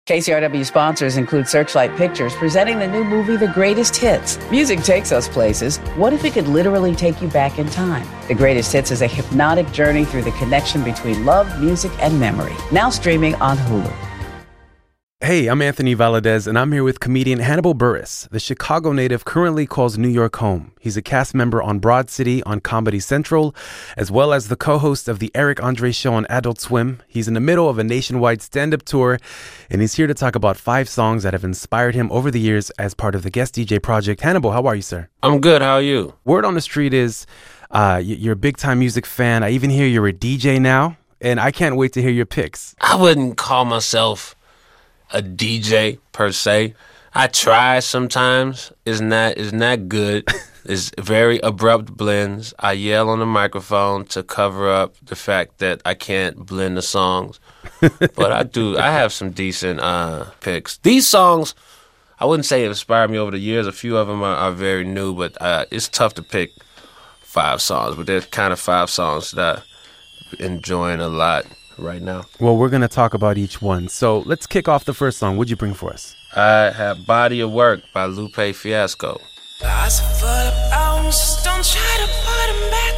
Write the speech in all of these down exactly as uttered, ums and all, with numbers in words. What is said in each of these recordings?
K C R W sponsors include Searchlight Pictures, presenting the new movie, The Greatest Hits. Music takes us places. What if it could literally take you back in time? The Greatest Hits is a hypnotic journey through the connection between love, music, and memory. Now streaming on Hulu. Hey, I'm Anthony Valadez, and I'm here with comedian Hannibal Buress. The Chicago native currently calls New York home. He's a cast member on Broad City on Comedy Central, as well as the co-host of the Eric Andre Show on Adult Swim. He's in the middle of a nationwide stand-up tour, and he's here to talk about five songs that have inspired him over the years as part of the Guest D J Project. Hannibal, how are you, sir? I'm good. How are you? Word on the street is uh, you're a big-time music fan. I even hear you're a D J now, and I can't wait to hear your picks. I wouldn't call myself a D J per se. I try sometimes. It's not it's not good. It's very abrupt blends. I yell on the microphone to cover up the fact that I can't blend the songs. But I do. I have some decent uh, picks. These songs, I wouldn't say inspired me over the years. A few of them are, are very new, but uh, it's tough to pick five songs. But there's kind of five songs that I'm enjoying a lot right now. Well, we're going to talk about each one. So let's kick off the first song. What'd you bring for us? I have Body of Work by Lupe Fiasco. Lots of full of albums, just don't try to put them back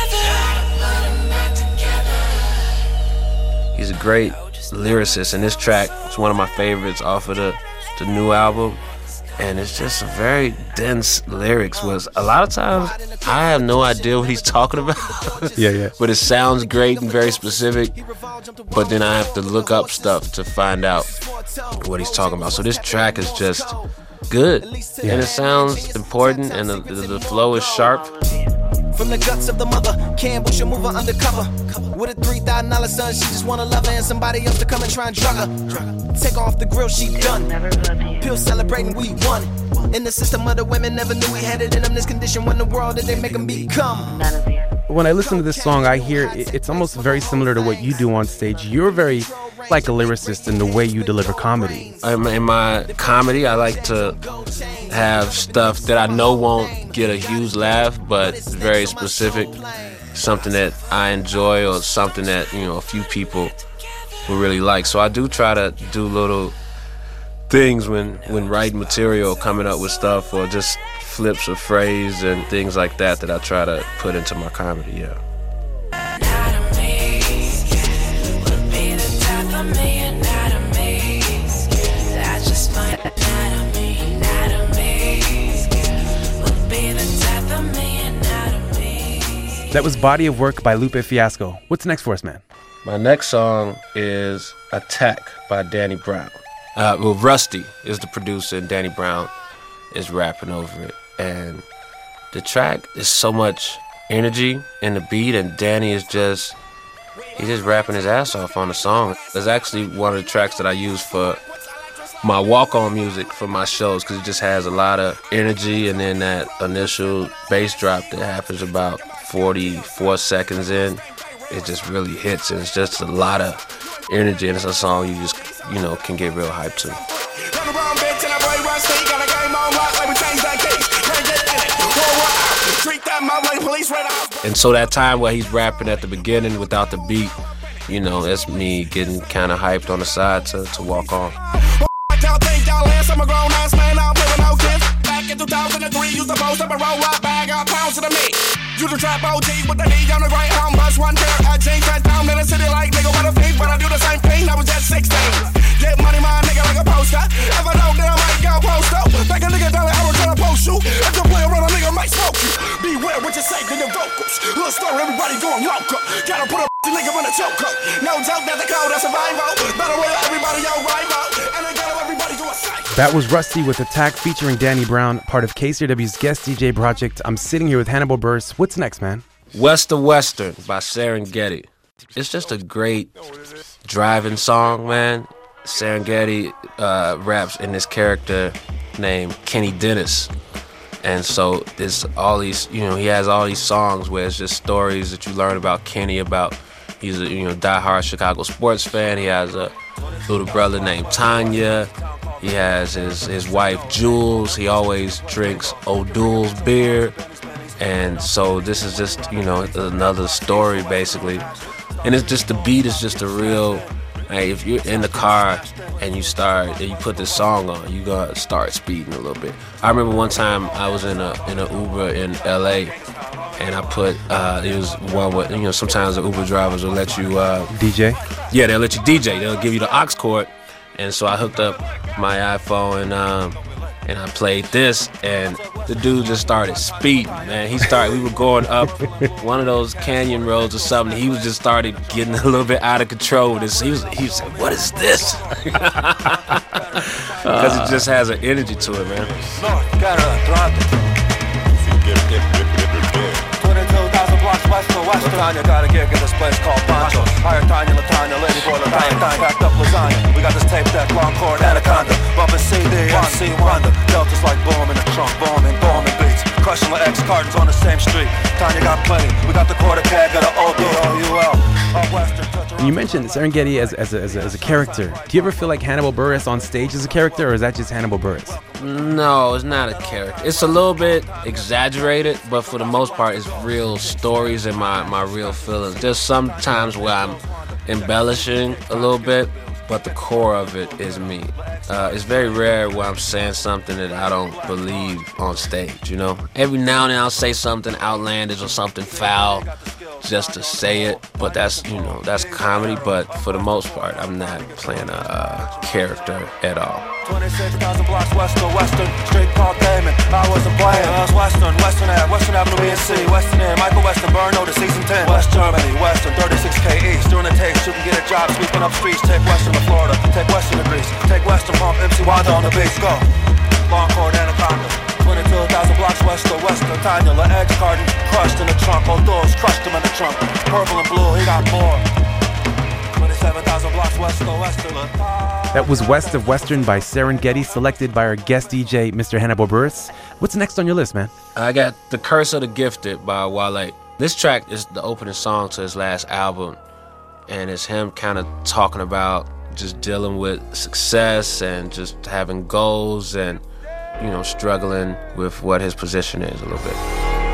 together. He's a great lyricist, and this track is one of my favorites off of the, the new album. And it's just a very dense lyrics. Was a lot of times I have no idea what he's talking about. Yeah, yeah. But it sounds great and very specific. But then I have to look up stuff to find out what he's talking about. So this track is just good, yeah. And it sounds important, and the, the, the flow is sharp. From the guts of the mother, Campbell should move her undercover. With a three thousand dollar son, she just wanna love her and somebody else to come and try and drug her. Take off the grill, she done. Pill celebrating, we won. In the system of the women never knew we had it in them. This condition when the world that they make them become. When I listen to this song, I hear it, it's almost very similar to what you do on stage. You're very like a lyricist in the way you deliver comedy. In my comedy, I like to have stuff that I know won't get a huge laugh, but it's very specific, something that I enjoy or something that, you know, a few people will really like. So I do try to do little things when, when writing material, coming up with stuff, or just flips of phrase and things like that that I try to put into my comedy, yeah. That was Body of Work by Lupe Fiasco. What's next for us, man? My next song is Attack by Danny Brown. Uh, well, Rusty is the producer, and Danny Brown is rapping over it. And the track is so much energy in the beat, and Danny is just, he's just rapping his ass off on the song. It's actually one of the tracks that I use for my walk-on music for my shows, because it just has a lot of energy, and then that initial bass drop that happens about forty-four seconds in, it just really hits, and it's just a lot of energy, and it's a song you just, you know, can get real hyped to. And so that time where he's rapping at the beginning without the beat, you know, that's me getting kind of hyped on the side to, to walk on. In two thousand three, you supposed to roll up bag of pounds to the meat. You the trap O G with the knee on the right home bus, one pair of jeans, cut down in the city like nigga with a feet, but I do the same thing. I was just sixteen. Get money, my nigga, like a poster. If I don't, then I might go post up. Like a nigga down the I was trying to post you. If you play around, a nigga might smoke you. Beware what you say to your vocals. Little story, everybody going loco. Gotta put a nigga in a choke up. No joke that the code of survival. Better way everybody your rival. And I got everybody to a cycle. That was Rusty with Attack featuring Danny Brown, part of K C R W's Guest D J Project. I'm sitting here with Hannibal Buress. What's next, man? West of Western by Serengeti. It's just a great driving song, man. Serengeti uh, raps in this character named Kenny Dennis. And so there's all these, you know, he has all these songs where it's just stories that you learn about Kenny, about he's a, you know, diehard Chicago sports fan. He has a little brother named Tanya. He has his, his wife, Jules. He always drinks O'Doul's beer. And so this is just, you know, another story, basically. And it's just, the beat is just a real, Like if you're in the car and you start, and you put this song on, you gonna start speeding a little bit. I remember one time I was in a in an Uber in L A, and I put uh, it was one with, you know, sometimes the Uber drivers will let you uh, D J. Yeah, they'll let you D J. They'll give you the aux cord, and so I hooked up my iPhone and um, and I played this, and the dude just started speeding, man. He started, we were going up one of those canyon roads or something. He was just started getting a little bit out of control with this. He was, he was like, what is this? Because it just has an energy to it, man. twenty-two thousand blocks west to west. Latanya got a gig at this place called Pancho. Hire Tanya, Latanya, lady boy Latanya. Packed up lasagna. We got this tape deck, long cord, anaconda. Bumping C D, M C Wonder. Deltas like boom in the trunk, booming, booming beats. Crushing the X cartons on the same street. Tanya got plenty. We got the quarter keg, got an O D O U L. And you mentioned Serengeti as, as, a, as, a, as a character. Do you ever feel like Hannibal Buress on stage is a character, or is that just Hannibal Buress? No, it's not a character. It's a little bit exaggerated, but for the most part, it's real stories and my, my real feelings. There's some times where I'm embellishing a little bit, but the core of it is me. Uh, it's very rare where I'm saying something that I don't believe on stage, you know? Every now and then I'll say something outlandish or something foul just to say it, but that's, you know, that's comedy, but for the most part, I'm not playing a uh, character at all. twenty-six thousand blocks west to western, street called Damon. I wasn't playing, I was western, western Ave, Western Avenue B and C, Western End, Michael Weston, Burno to season ten. West Germany, Western, thirty-six K East. During the takes, you can get a job sweeping up streets. Take Western to Florida, take Western to Greece, take Western pump, M C Wanda on the beach, go. Long cord, anaconda. twenty-two thousand blocks west to western, Tanya, La Eggs carton, crushed in the trunk, old doors, crushed him in the trunk. Purple and blue, he got more. twenty-seven thousand blocks west to western. That was West of Western by Serengeti, selected by our guest D J, Mister Hannibal Buress. What's next on your list, man? I got The Curse of the Gifted by Wale. This track is the opening song to his last album, and it's him kind of talking about just dealing with success and just having goals and, you know, struggling with what his position is a little bit.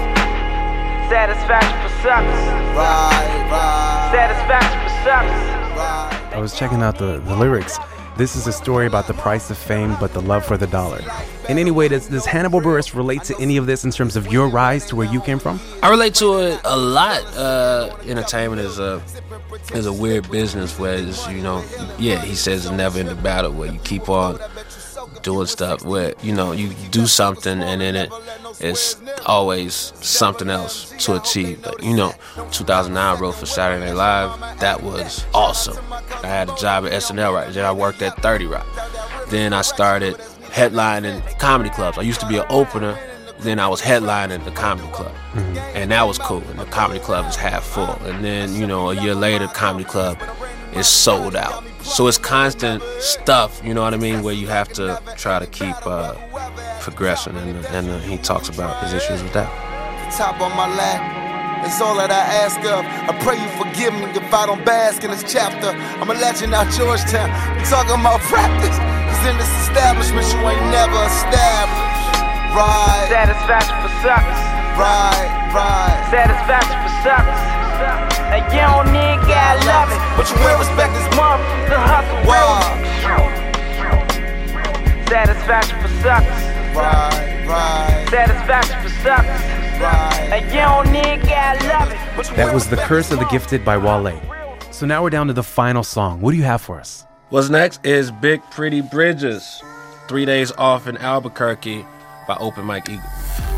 Satisfaction for suckers. Right, right. Satisfaction for suckers. Right. I was checking out the, the lyrics. This is a story about the price of fame, but the love for the dollar. In any way, does, does Hannibal Buress relate to any of this in terms of your rise to where you came from? I relate to it a lot. Uh, entertainment is a is a weird business where it's, you know, yeah, he says it's never in the battle where you keep on doing stuff where, you know, you do something and then it is always something else to achieve. Like, you know, two thousand nine I wrote for Saturday Night Live. That was awesome. I had a job at S N L, right? Then I worked at thirty Rock. Then I started headlining comedy clubs. I used to be an opener. Then I was headlining the comedy club. Mm-hmm. And that was cool. And the comedy club is half full. And then, you know, a year later, the comedy club is sold out. So it's constant stuff, you know what I mean, where you have to try to keep uh, progressing. And, and uh, he talks about his issues with that. Top on my lap is all that I ask of. I pray you forgive me if I don't bask in this chapter. I'm a legend out Georgetown. I'm talking about practice. Cause in this establishment you ain't never established. Right. Satisfaction for suckers. Right, right. Satisfaction for suckers. And you don't need God love it, but you will respect this month. The hustle wow. Satisfaction for suckers. Right, right. Satisfaction for suckers. Right. And you don't need God love it, but you That was The Curse of the Gifted by Wale. So now we're down to the final song. What do you have for us? What's next is Big Pretty Bridges, Three Days Off in Albuquerque by Open Mike Eagle.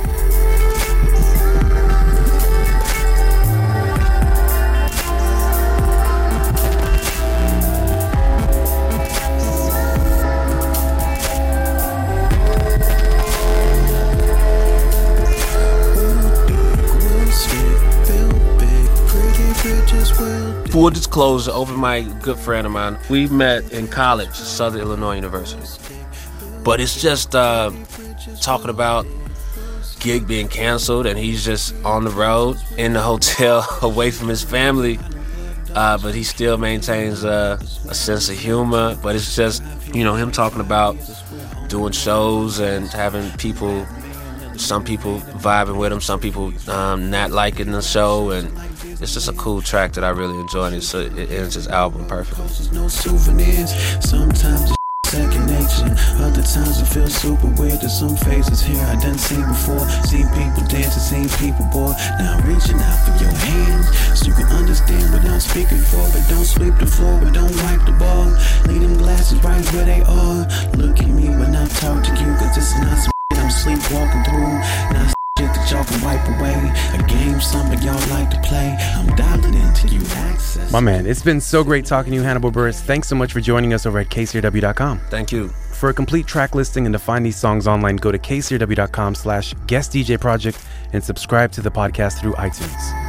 Full disclosure, Open Mike, good friend of mine. We met in college, Southern Illinois University. But it's just uh, talking about gig being canceled, and he's just on the road in the hotel away from his family. Uh, but he still maintains uh, a sense of humor. But it's just, you know, him talking about doing shows and having people, some people vibing with him, some people um, not liking the show, and it's just a cool track that I really enjoy, and it's, it ends his album perfectly. No souvenirs. Sometimes second nature, other times it feels super weird. There's some faces here I done seen before. Seen people dancing, seen people bored. Now I'm reaching out for your hands so you can understand what I'm speaking for. But don't sweep the floor, but don't wipe the ball. Leave them glasses right where they are. Look at me when I talk to you, cause this is not some shit I'm sleepwalking through. Now shit that y'all can wipe away. A game something y'all like to play. I'm dialing into you access. My man, it's been so great talking to you, Hannibal Buress. Thanks so much for joining us over at K C R W dot com. Thank you. For a complete track listing and to find these songs online, go to K C R W dot com slash guest D J project and subscribe to the podcast through iTunes.